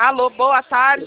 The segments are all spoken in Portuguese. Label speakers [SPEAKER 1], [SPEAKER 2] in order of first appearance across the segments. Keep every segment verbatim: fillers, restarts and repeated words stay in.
[SPEAKER 1] Alô, boa tarde.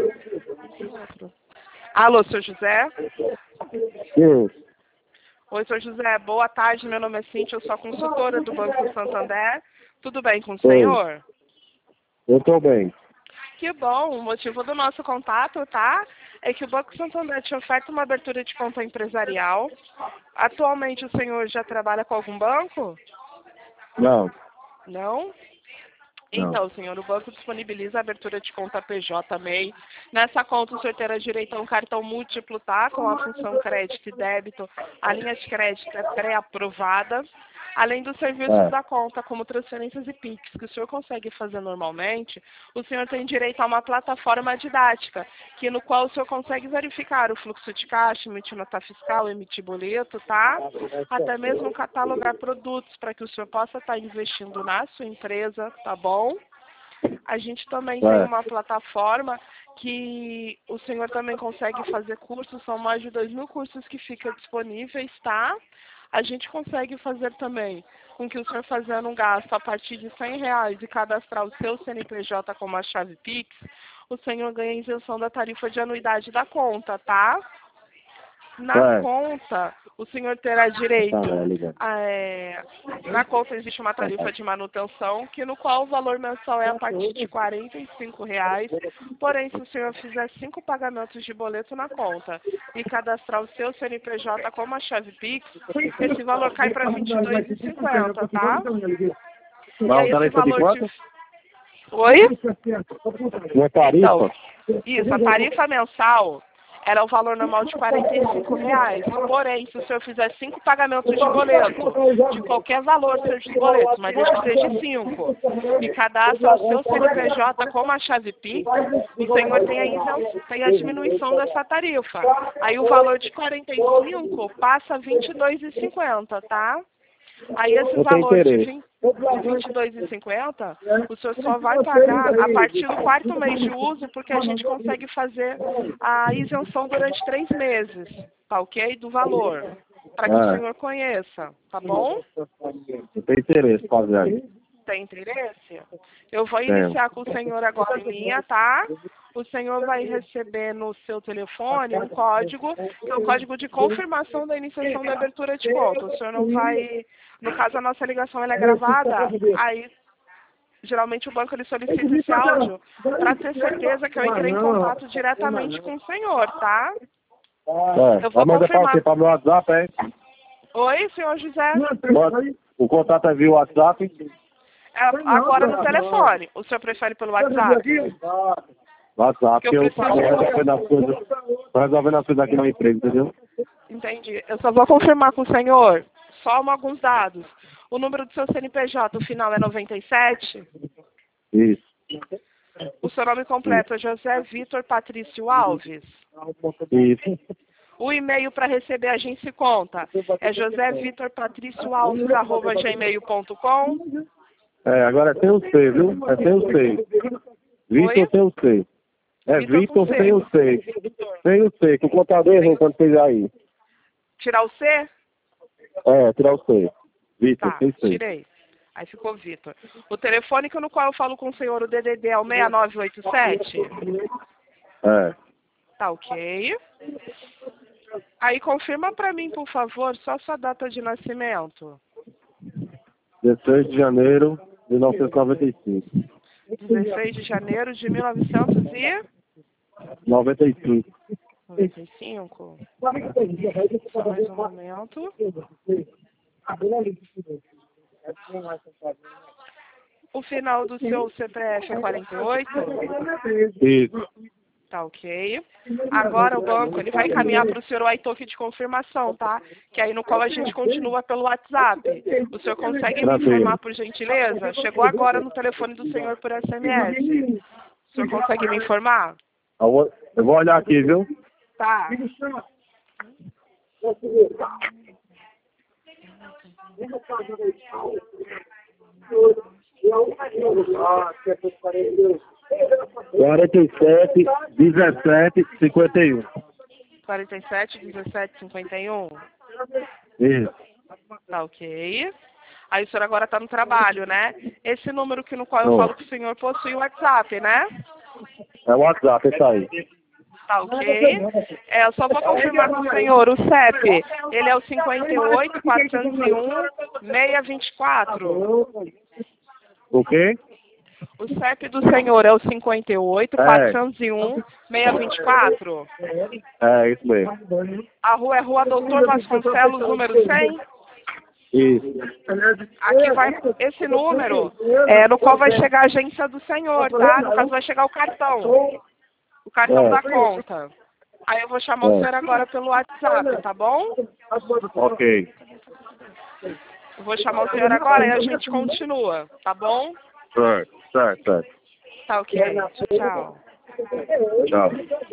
[SPEAKER 1] Alô, senhor José?
[SPEAKER 2] Sim.
[SPEAKER 1] Oi, senhor José, boa tarde. Meu nome é Cíntia, eu sou a consultora do Banco Santander. Tudo bem com o senhor?
[SPEAKER 2] Eu estou bem.
[SPEAKER 1] Que bom, o motivo do nosso contato, tá? É que o Banco Santander te oferta uma abertura de conta empresarial. Atualmente o senhor já trabalha com algum banco?
[SPEAKER 2] Não.
[SPEAKER 1] Não?
[SPEAKER 2] Não.
[SPEAKER 1] Então, senhor, o banco disponibiliza a abertura de conta P J M E I. Nessa conta, o senhor terá direito a um cartão múltiplo, tá? Com a função crédito e débito. A linha de crédito é pré-aprovada. Além dos serviços
[SPEAKER 2] É.
[SPEAKER 1] da conta, como transferências e Pix, que o senhor consegue fazer normalmente, o senhor tem direito a uma plataforma didática, que no qual o senhor consegue verificar o fluxo de caixa, emitir nota fiscal, emitir boleto, tá? Até mesmo catalogar produtos para que o senhor possa estar investindo na sua empresa, tá bom? A gente também
[SPEAKER 2] É.
[SPEAKER 1] tem uma plataforma que o senhor também consegue fazer cursos, são mais de dois mil cursos que ficam disponíveis, tá? A gente consegue fazer também com que o senhor fazendo um gasto a partir de cem reais e cadastrar o seu C N P J como a chave Pix, o senhor ganha isenção da tarifa de anuidade da conta, tá? Na
[SPEAKER 2] É.
[SPEAKER 1] conta, o senhor terá direito,
[SPEAKER 2] Tá, é, liga.
[SPEAKER 1] a, é, na conta existe uma tarifa de manutenção, que no qual o valor mensal é a partir de quarenta e cinco reais, porém se o senhor fizer cinco pagamentos de boleto na conta e cadastrar o seu C N P J como a chave Pix, esse valor cai para vinte e dois reais e cinquenta centavos, tá? E
[SPEAKER 2] Mas
[SPEAKER 1] aí
[SPEAKER 2] o
[SPEAKER 1] esse
[SPEAKER 2] tarifa de
[SPEAKER 1] valor
[SPEAKER 2] quanto?
[SPEAKER 1] de... Oi?
[SPEAKER 2] Uma tarifa?
[SPEAKER 1] Então, isso, a tarifa mensal era o valor normal de quarenta e cinco reais. Porém, se o senhor fizer cinco pagamentos de boleto, de qualquer valor seja os boletos, mas desde que seja cinco, e cadastra o seu C N P J como a chave Pix, o senhor tem a, isenção, tem a diminuição dessa tarifa. Aí o valor de quarenta e cinco passa a vinte e dois reais e cinquenta centavos, tá? Aí esse
[SPEAKER 2] Não tem
[SPEAKER 1] valor de
[SPEAKER 2] interesse.
[SPEAKER 1] vinte de vinte e dois reais e cinquenta centavos, o senhor só vai pagar a partir do quarto mês de uso, porque a gente consegue fazer a isenção durante três meses, tá ok? Do valor, para que o
[SPEAKER 2] É.
[SPEAKER 1] senhor conheça, tá bom?
[SPEAKER 2] Não tem interesse fazer aí.
[SPEAKER 1] Tem interesse? Eu vou
[SPEAKER 2] Tenho.
[SPEAKER 1] iniciar com o senhor agora em linha, tá? O senhor vai receber no seu telefone um código, que é o código de confirmação da iniciação da abertura de conta. O senhor não vai... No caso, a nossa ligação ela é gravada, aí geralmente o banco ele solicita esse áudio para ter certeza que eu entrei em contato diretamente com o senhor, tá?
[SPEAKER 2] É.
[SPEAKER 1] Eu vou
[SPEAKER 2] Vai mandar para
[SPEAKER 1] confirmar.
[SPEAKER 2] você, para meu WhatsApp, é?
[SPEAKER 1] Oi, senhor José?
[SPEAKER 2] Pode. O contato é via WhatsApp?
[SPEAKER 1] É, agora no telefone. O senhor prefere pelo WhatsApp?
[SPEAKER 2] WhatsApp,
[SPEAKER 1] Que eu
[SPEAKER 2] que eu
[SPEAKER 1] preciso-
[SPEAKER 2] estou resolvendo as coisas. Tô resolvendo as coisas aqui na empresa, entendeu?
[SPEAKER 1] Entendi. Eu só vou confirmar com o senhor. Só alguns dados. O número do seu C N P J, o final é noventa e sete.
[SPEAKER 2] Isso.
[SPEAKER 1] O seu nome completo é José Vitor Patrício Alves.
[SPEAKER 2] Isso.
[SPEAKER 1] O e-mail para receber a gente conta é josé vitor patrício alves arroba gmail ponto com.
[SPEAKER 2] É, agora é sem o C, viu? É sem o C. Vitor sem o C. É
[SPEAKER 1] Vitor
[SPEAKER 2] Vitor
[SPEAKER 1] com C.
[SPEAKER 2] sem o C. Sem o C, que o contador errou quando fez aí.
[SPEAKER 1] Tirar o C?
[SPEAKER 2] É, tirar o C. Vitor
[SPEAKER 1] Tá,
[SPEAKER 2] sem C.
[SPEAKER 1] tirei. Aí ficou Vitor. O telefone no qual eu falo com o senhor, o D D D é o seis nove oito sete?
[SPEAKER 2] É.
[SPEAKER 1] Tá ok. Aí confirma para mim, por favor, só sua data de nascimento.
[SPEAKER 2] dezesseis de janeiro de mil novecentos e noventa e cinco.
[SPEAKER 1] dezesseis de janeiro de mil novecentos e
[SPEAKER 2] noventa e cinco.
[SPEAKER 1] noventa e cinco. Só mais um momento. O final do seu C P F é quarenta e oito?
[SPEAKER 2] Isso.
[SPEAKER 1] Tá ok. Agora o banco ele vai encaminhar para o senhor o iToken de confirmação, tá? Que aí no qual a gente continua pelo WhatsApp. O senhor consegue me
[SPEAKER 2] Tranquilo.
[SPEAKER 1] informar, por gentileza? Chegou agora no telefone do senhor por S M S. O senhor consegue me informar?
[SPEAKER 2] Eu vou, eu vou olhar aqui, viu?
[SPEAKER 1] Tá.
[SPEAKER 2] quarenta e sete, dezessete, cinquenta e um.
[SPEAKER 1] quarenta e sete, dezessete, cinquenta e um.
[SPEAKER 2] Isso.
[SPEAKER 1] Tá ok. Aí o senhor agora está no trabalho, né? Esse número que no qual eu
[SPEAKER 2] Tô.
[SPEAKER 1] falo que o senhor possui o WhatsApp, né?
[SPEAKER 2] É o WhatsApp, isso aí.
[SPEAKER 1] Tá ok? É, eu só vou confirmar com o senhor. O C E P, ele é o cinquenta e oito, quatrocentos e um, seiscentos e vinte e quatro.
[SPEAKER 2] O quê?
[SPEAKER 1] O C E P do senhor é o cinquenta e oito, quatrocentos e um, seiscentos e vinte e quatro.
[SPEAKER 2] É, isso mesmo.
[SPEAKER 1] A rua é Rua Doutor Vasconcelos, número cem.
[SPEAKER 2] Isso.
[SPEAKER 1] Aqui vai esse número, é, no qual vai chegar a agência do senhor, tá? No caso vai chegar o cartão. O cartão
[SPEAKER 2] É.
[SPEAKER 1] da conta. Aí eu vou chamar o
[SPEAKER 2] É.
[SPEAKER 1] senhor agora pelo WhatsApp, tá bom?
[SPEAKER 2] Ok.
[SPEAKER 1] Eu vou chamar o senhor agora e a gente continua, tá bom?
[SPEAKER 2] Certo, certo, certo.
[SPEAKER 1] Tá ok. Tchau.
[SPEAKER 2] Tchau.